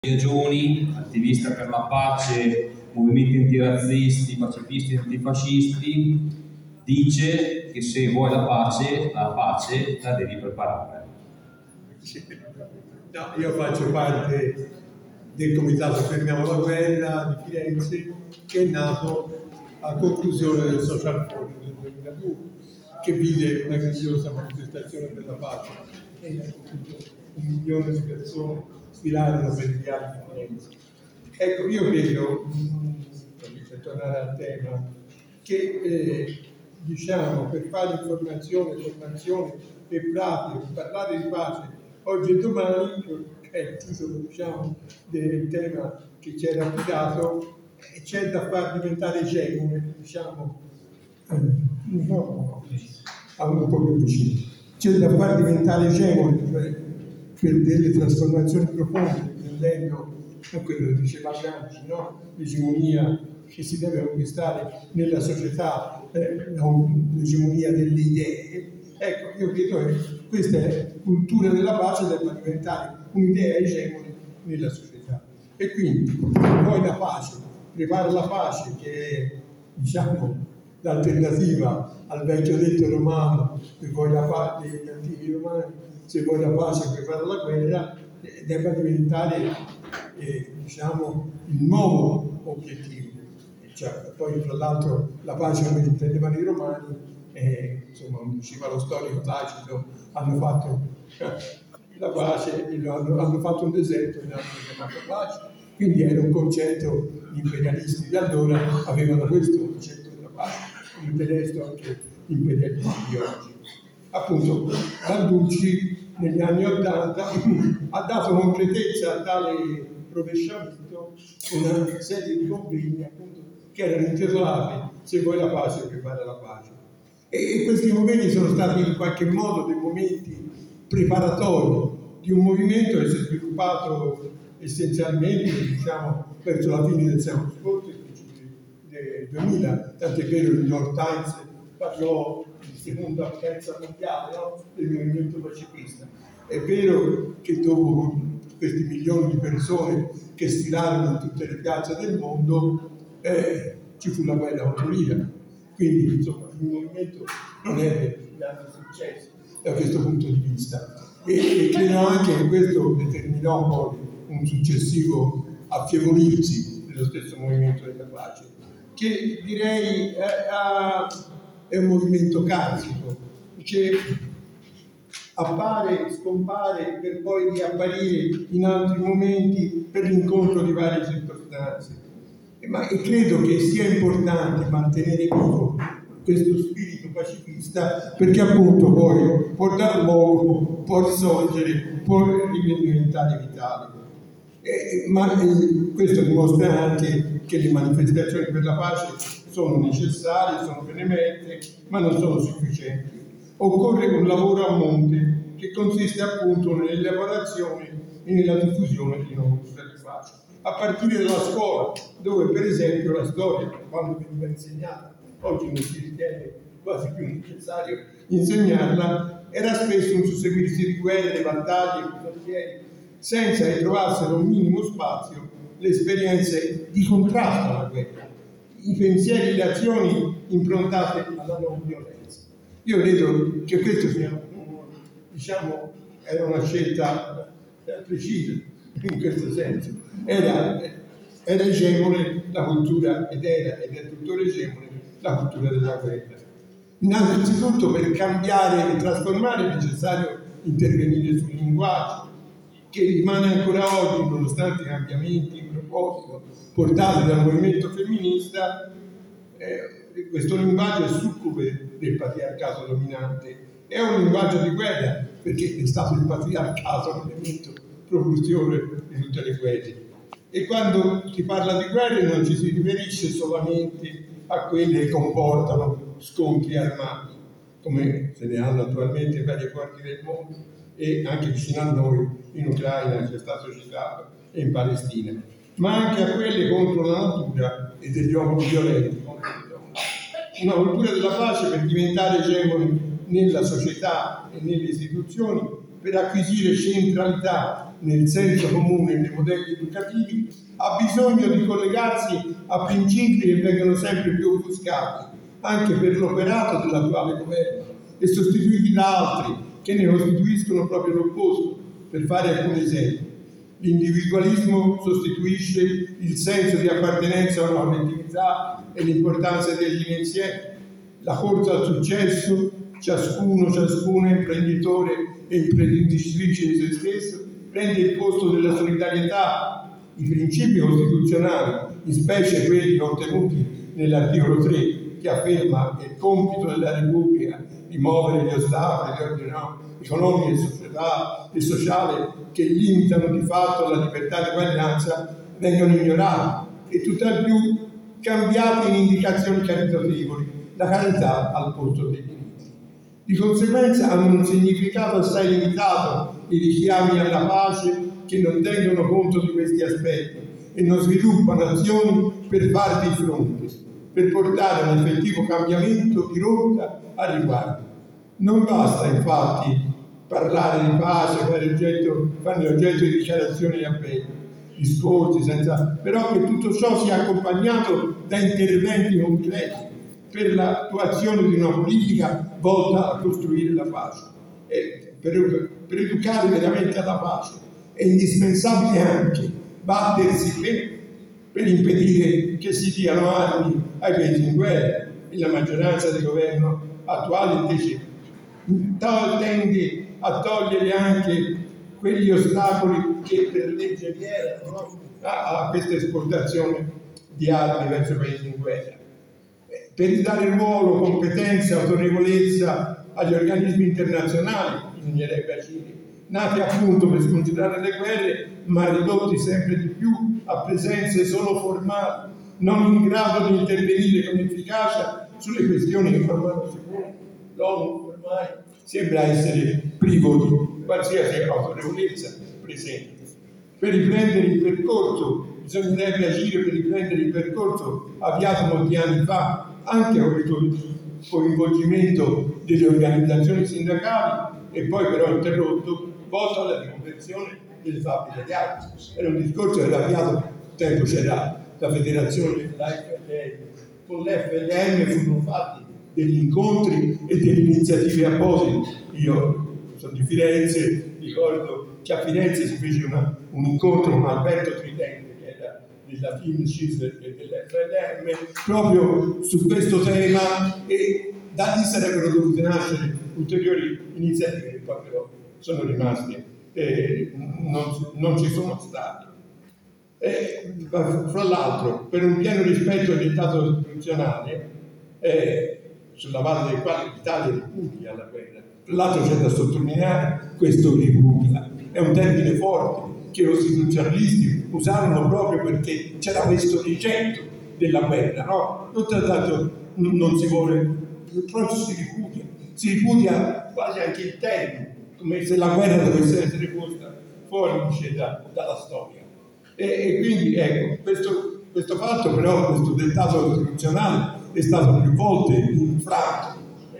Gioni, attivista per la pace, movimenti antirazzisti, pacifisti e antifascisti, dice che se vuoi la pace la devi preparare. No, io faccio parte del Comitato Fermiamo la Guerra di Firenze, che è nato a conclusione del Social Forum del 2002, che vide una grandiosa manifestazione per la pace e 1 milione di persone sfilarono per i viali di Firenze. Ecco, io credo, per tornare al tema, che diciamo, per fare informazione, formazione e pratica, per parlare di pace oggi e domani, che è il titolo, diciamo, del tema che ci era affidato, c'è da far diventare egemone, diciamo, un po' più vicino. C'è da far diventare egemone per delle trasformazioni profonde, prendendo quello che diceva Gramsci, no? L'egemonia che si deve conquistare nella società, l'egemonia delle idee. Ecco, io credo che questa cultura della pace debba diventare un'idea egemone nella società. E quindi poi la pace, prepara la pace, che è, diciamo, l'alternativa al vecchio detto romano, se vuoi la pace, degli antichi romani, se vuoi la pace prepara la guerra, debba diventare diciamo, il nuovo obiettivo. Cioè, poi tra l'altro la pace come intendevano i romani, insomma, diceva lo storico Tacito, hanno fatto la pace, hanno fatto un deserto e l'hanno chiamato pace, quindi era un concetto, gli imperialisti di allora avevano questo concetto della pace, come del resto anche gli imperialisti di oggi. Appunto, Balducci negli anni '80 ha dato concretezza a tale rovesciamento una serie di convegni, appunto, che erano intitolati "Se vuoi la pace, prepara la pace". E questi convegni sono stati in qualche modo dei momenti preparatori di un movimento che si è sviluppato essenzialmente, diciamo, verso la fine del secolo scorso, i principi del 2000, tant'è vero che il New York Times parlò di seconda potenza mondiale, no? Del movimento pacifista. È vero che dopo questi milioni di persone che sfilarono in tutte le piazze del mondo, ci fu la guerra contro l'Iran. Quindi, insomma, il movimento non ebbe grande successo da questo punto di vista. E credo anche che questo determinò poi un successivo affievolirsi dello stesso movimento della pace, che direi è un movimento carsico, che appare, scompare per poi riapparire in altri momenti per l'incontro di varie circostanze. E credo che sia importante mantenere vivo questo spirito pacifista, perché appunto poi può dar luogo, può risorgere, può diventare vitale. Ma questo dimostra anche che le manifestazioni per la pace sono necessarie, sono benemerite, ma non sono sufficienti. Occorre un lavoro a monte che consiste appunto nell'elaborazione e nella diffusione di nuove culture di pace, a partire dalla scuola, dove per esempio la storia, quando veniva insegnata, oggi non si ritiene quasi più necessario insegnarla, era spesso un susseguirsi di guerre, battaglie, frontiere, senza che trovassero un minimo spazio le esperienze di contrasto alla guerra, i pensieri e le azioni improntate alla non violenza. Io credo che questo sia, diciamo, era una scelta precisa in questo senso. Era egemone la cultura, ed è tuttora egemone la cultura della guerra. Innanzitutto, per cambiare e trasformare è necessario intervenire sul linguaggio, che rimane ancora oggi, nonostante i cambiamenti in proposito portati dal movimento femminista, questo linguaggio è succube del patriarcato dominante, è un linguaggio di guerra, perché è stato il patriarcato l'elemento propulsore di tutte le guerre. E quando si parla di guerre non ci si riferisce solamente a quelle che comportano scontri armati, come se ne hanno attualmente in varie parti del mondo, e anche vicino a noi, in Ucraina, che è stato citato, e in Palestina, ma anche a quelle contro la natura e degli uomini violenti contro le donne. Una cultura della pace per diventare egemone nella società e nelle istituzioni, per acquisire centralità nel senso comune nei modelli educativi, ha bisogno di collegarsi a principi che vengono sempre più offuscati, anche per l'operato dell'attuale governo, e sostituiti da altri che ne costituiscono proprio l'opposto. Per fare alcuni esempi, l'individualismo sostituisce il senso di appartenenza a una collettività e l'importanza di agire insieme, la corsa al successo, ciascuno imprenditore e imprenditrice di se stesso, prende il posto della solidarietà. I principi costituzionali, in specie quelli contenuti nell'articolo 3, che afferma che è compito della Repubblica rimuovere gli ostacoli di ordine economico e sociale che limitano di fatto la libertà di uguaglianza, vengono ignorati e tutt'al più cambiati in indicazioni caritatevoli, la carità al posto dei diritti. Di conseguenza hanno un significato assai limitato i richiami alla pace che non tengono conto di questi aspetti e non sviluppano azioni per farvi fronte, per portare a un effettivo cambiamento di rotta al riguardo. Non basta infatti parlare di pace, farne oggetto di dichiarazioni e appelli, discorsi, però che tutto ciò sia accompagnato da interventi concreti per l'attuazione di una politica volta a costruire la pace. E per educare veramente alla pace è indispensabile anche battersi per impedire che si diano armi ai paesi in guerra, e la maggioranza del governo attuale invece tende a togliere anche quegli ostacoli che per legge vi erano a questa esportazione di armi verso i paesi in guerra, per dare ruolo, competenza, autorevolezza agli organismi internazionali, bisognerebbe agire, nati appunto per scongiurare le guerre, ma ridotti sempre di più a presenze solo formali, non in grado di intervenire con efficacia sulle questioni che formano sicuro. L'ONU ormai sembra essere privo di qualsiasi autorevolezza presente. Per riprendere il percorso, bisognerebbe agire per riprendere il percorso avviato molti anni fa, anche con il coinvolgimento delle organizzazioni sindacali, e poi però interrotto, volto alla riconversione delle fabbriche di armi. Era un discorso che era avviato, tempo c'era la federazione della FLM, con l'FLM furono fatti degli incontri e delle iniziative apposite. Io sono di Firenze, ricordo che a Firenze si fece un incontro con Alberto Tridente, che era della FIMCIS e dell'FLM, proprio su questo tema, e da lì sarebbero dovute nascere ulteriori iniziative che poi però sono rimaste, non ci sono state. Fra l'altro, per un pieno rispetto del dettato costituzionale, sulla base del quale l'Italia ripudia la guerra, tra l'altro c'è da sottolineare questo ripudia, è un termine forte che i costituzionalisti usarono proprio perché c'era questo rigetto della guerra, no? Non si vuole, proprio si ripudia quasi anche il termine, come se la guerra dovesse essere posta fuori dalla storia. E quindi ecco, questo fatto però, questo dettato costituzionale è stato più volte infranto,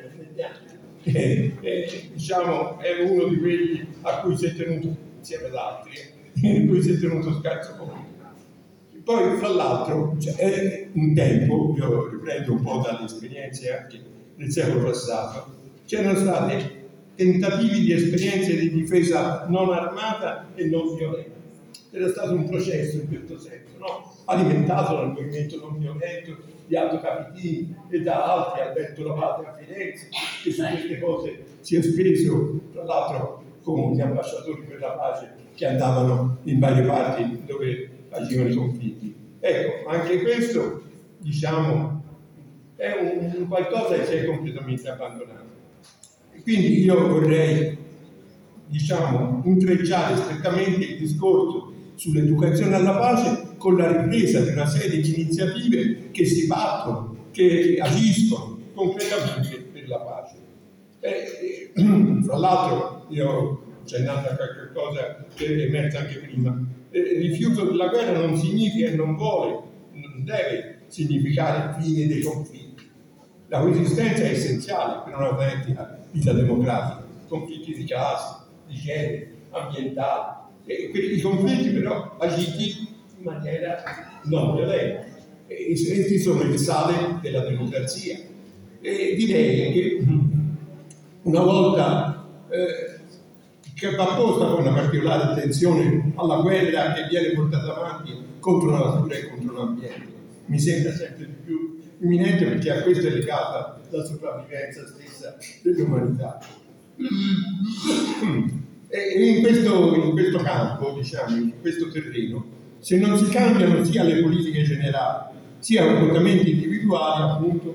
diciamo è uno di quelli a cui si è tenuto, insieme ad altri, in cui si è tenuto scarso conto. Poi fra l'altro è un tempo, io riprendo un po' dalle esperienze anche del secolo passato, c'erano stati tentativi di esperienze di difesa non armata e non violenta. Era stato un processo in questo senso, no? Alimentato dal movimento non violento di Aldo Capitini e da altri, Alberto Lavate a Firenze, che su queste cose si è speso, tra l'altro con gli ambasciatori per la pace che andavano in varie parti dove agivano i conflitti. Ecco, anche questo, diciamo, è un qualcosa che si è completamente abbandonato. E quindi io vorrei, diciamo, intrecciare strettamente il discorso sull'educazione alla pace con la ripresa di una serie di iniziative che si battono, che agiscono concretamente per la pace. Fra l'altro, io ho accennato a qualche cosa che è emersa anche prima, il rifiuto della guerra non significa e non deve significare il fine dei conflitti. La coesistenza è essenziale per un'autentica vita democratica, conflitti di classe, di genere, ambientali, I conflitti però agiti in maniera non violenta. E questi sono il sale della democrazia. E direi che una volta che va posta con una particolare attenzione alla guerra che viene portata avanti contro la natura e contro l'ambiente, mi sembra sempre di più imminente, perché a questo è legata la sopravvivenza stessa dell'umanità. E in questo campo, diciamo, in questo terreno, se non si cambiano sia le politiche generali sia i comportamenti individuali, appunto,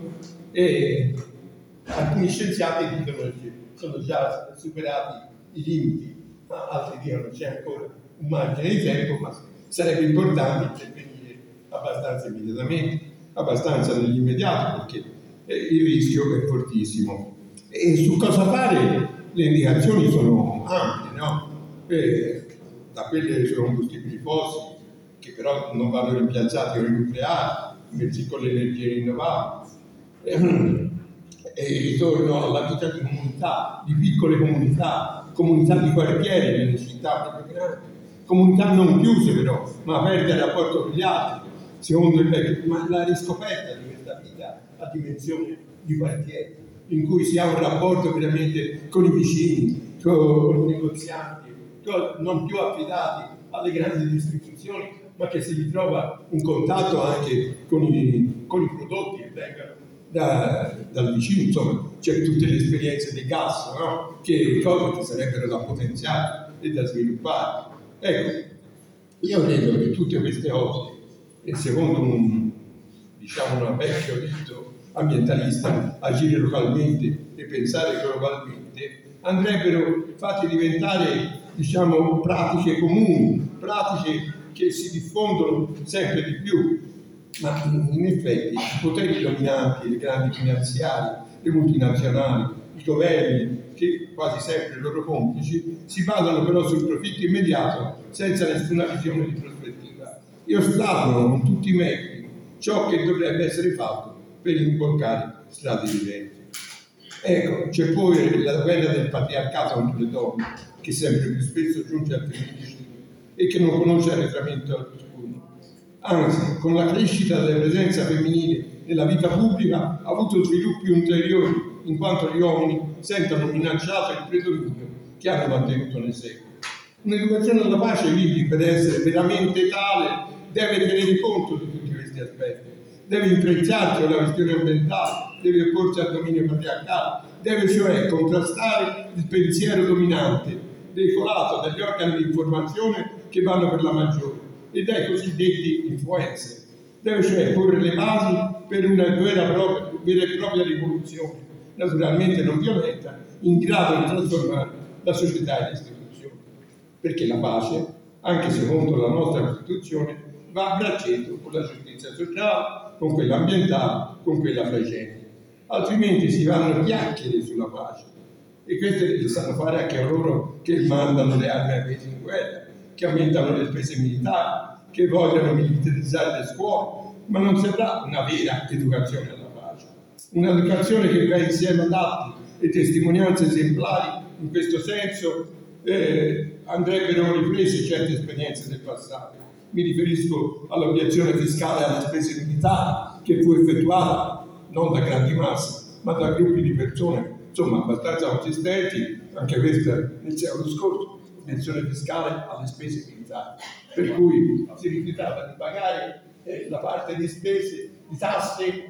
alcuni scienziati dicono che sono già superati i limiti, ma altri dicono che c'è ancora un margine di tempo, ma sarebbe importante intervenire abbastanza immediatamente, abbastanza nell'immediato, perché il rischio è fortissimo. E su cosa fare le indicazioni sono ampie, no? Da quelle sui combustibili fossili, che però non vanno rimpiazzati con i nucleari, invece con le energie rinnovabili, e il ritorno alla vita di comunità, di piccole comunità, comunità di quartiere nelle città proprio grandi, comunità non chiuse però, ma aperte al rapporto con gli altri, secondo il vecchio, ma la riscoperta di questa vita a dimensione di quartiere, in cui si ha un rapporto veramente con i vicini, con i negozianti, non più affidati alle grandi distribuzioni, ma che si ritrova un contatto anche con i prodotti che vengono dal vicino. Insomma, c'è tutte le esperienze dei gas, no? Che sarebbero da potenziare e da sviluppare. Ecco, io credo che tutte queste cose, e secondo un vecchio rito ambientalista, agire localmente e pensare globalmente, andrebbero fatte diventare, diciamo, pratiche comuni, pratiche che si diffondono sempre di più. Ma in effetti i poteri dominanti, le grandi finanziarie, le multinazionali, i governi, che quasi sempre loro complici, si basano però sul profitto immediato senza nessuna visione di prospettiva, e ostacolano con tutti i mezzi ciò che dovrebbe essere fatto per imboccare strade viventi. Ecco, c'è poi la guerra del patriarcato contro le donne, che sempre più spesso giunge al femminicidio e che non conosce arretramento alcuno. Anzi, con la crescita della presenza femminile nella vita pubblica ha avuto sviluppi ulteriori, in quanto gli uomini sentono minacciato il predominio che hanno mantenuto nel secolo. Un'educazione alla pace, quindi, per essere veramente tale, deve tenere conto di tutti questi aspetti, deve intrecciarsi con la questione ambientale, deve opporsi al dominio patriarcale, deve cioè contrastare il pensiero dominante, veicolato dagli organi di informazione che vanno per la maggiore e dai cosiddetti influencer. Deve cioè porre le basi per una vera e propria rivoluzione, naturalmente non violenta, in grado di trasformare la società e le istituzioni. Perché la pace, anche secondo la nostra Costituzione, va a braccetto con la giustizia sociale, con quella ambientale, con quella fra i generi. Altrimenti si vanno chiacchiere sulla pace. E queste le sanno fare anche loro che mandano le armi ai paesi in guerra, che aumentano le spese militari, che vogliono militarizzare le scuole, ma non sarà una vera educazione alla pace. Un'educazione che va insieme ad atti e testimonianze esemplari. In questo senso andrebbero riprese certe esperienze del passato. Mi riferisco all'obiezione fiscale alle spese militari, che fu effettuata non da grandi masse, ma da gruppi di persone, insomma, abbastanza consistenti, anche questa nel secolo scorso, obiezione fiscale alle spese militari, per cui si rifiutava di pagare la parte di spese, di tasse,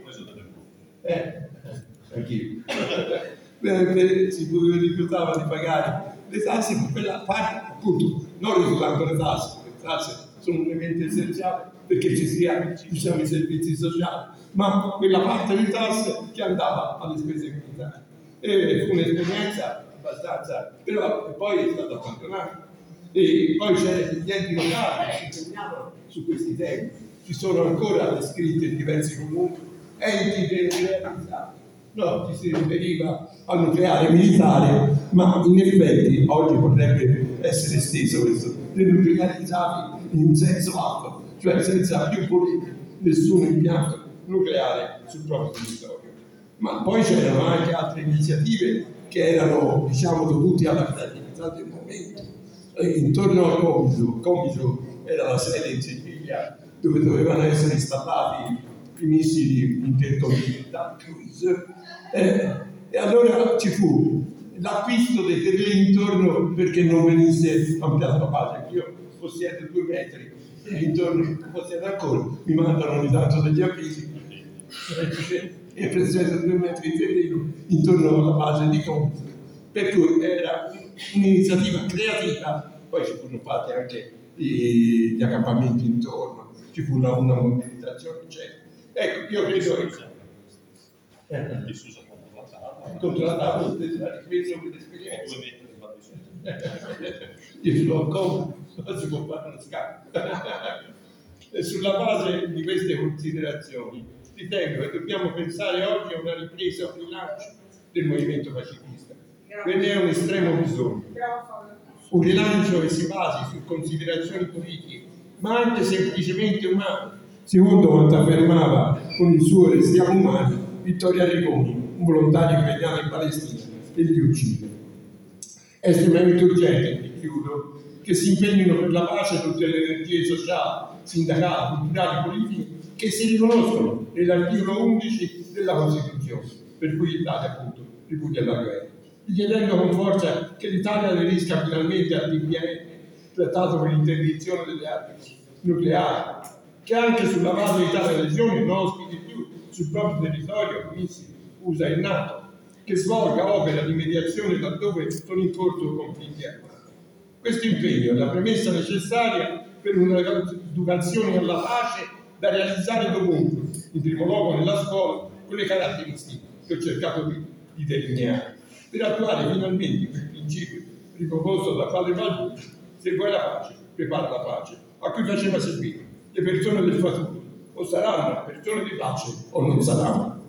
anch'io, si rifiutava di pagare le tasse, ma quella parte, appunto, non rifiutando le tasse sono un elemento essenziale perché ci siano, diciamo, i servizi sociali, ma quella parte di tasse che andava alle spese militari. E fu un'esperienza abbastanza, però poi è stata abbandonata. E poi c'è gli enti locali che si impegnavano su questi temi. Ci sono ancora descritti in diversi comuni enti denuclearizzati. No, ci si riferiva al nucleare militare, ma in effetti oggi potrebbe essere esteso questo, denuclearizzati in senso lato, cioè senza più volere nessun impianto nucleare sul proprio territorio. Ma poi c'erano anche altre iniziative che erano, diciamo, dovute alla creatività del momento. intorno a Comiso era la sede in Sicilia dove dovevano essere installati i missili intercontinentali cruise, e allora ci fu l'acquisto dei terreni intorno perché non venisse ampliata la base. Io possiedo 2 metri e intorno possiedo ancora, mi mandano ogni tanto degli avvisi e possiedo 2 metri di terreno intorno alla base di Comiso, per cui era un'iniziativa creativa. Poi ci furono fatti anche gli accampamenti intorno, ci fu una mobilitazione, eccetera. Ecco, io credo contro la tavola della ripresa dell'esperienza. Io ce l'ho come, non si può fare uno scambio. E sulla base di queste considerazioni ritengo che dobbiamo pensare oggi a una ripresa, a un rilancio del movimento pacifista. Quindi è un estremo bisogno. Un rilancio che si basi su considerazioni politiche, ma anche semplicemente umane, secondo quanto affermava con il suo Restiamo umani Vittorio Arrigoni, un volontario italiano in Palestina, e li uccide. È estremamente urgente, chiudo, che si impegnino per la pace tutte le energie sociali, sindacali, culturali, politiche che si riconoscono nell'articolo 11 della Costituzione, per cui l'Italia appunto ripudia la guerra. Chiedendo con forza che l'Italia aderisca finalmente al TPN, trattato per l'interdizione delle armi nucleari, che anche sulla base di tale adesione non ospiti più sul proprio territorio missili USA e NATO, che svolga opera di mediazione laddove sono in corso conflitti armati. Questo impegno è la premessa necessaria per un'educazione alla pace da realizzare dovunque, in primo luogo nella scuola, con le caratteristiche che ho cercato di delineare, per attuare finalmente quel principio riproposto da padre Balducci: se vuoi la pace, prepara la pace, a cui faceva servire le persone del futuro, o saranno persone di pace o non saranno.